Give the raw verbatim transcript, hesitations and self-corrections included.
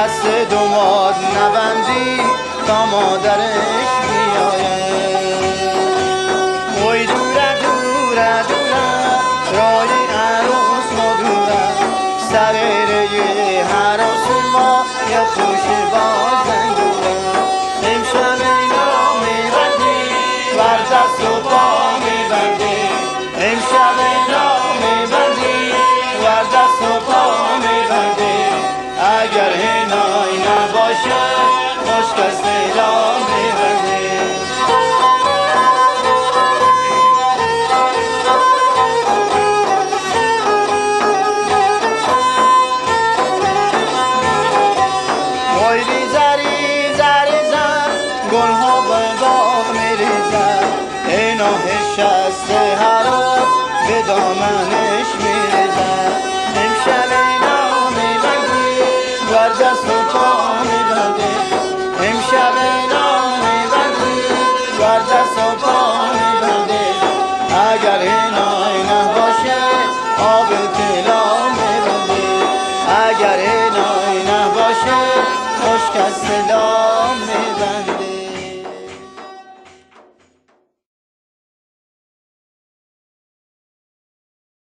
دست دوماد نبندی تا مادرش بیایه. وای دوره دوره دوره رای عروس مدوره، سرره حراس ما یه خوش بازن دوره. امشب اینا میبندی ور دست و پا میبندی، امشب اینا میبندی ور دست و پا میبندی. اگر هنای نباشه خشک از دلا میبندی. وای ریزه ریزه ریزه گلها به باغ میریزن، اینا هشسته هراب به دامنش میریزن. امشب اینا میبندی ور دست و پا میبندی، امشب اینا میبندی ور دست و پا میبندی. اگر اینا نباشه آب طلا میبندی، اگر اینا نباشه خشک از طلا میبندی.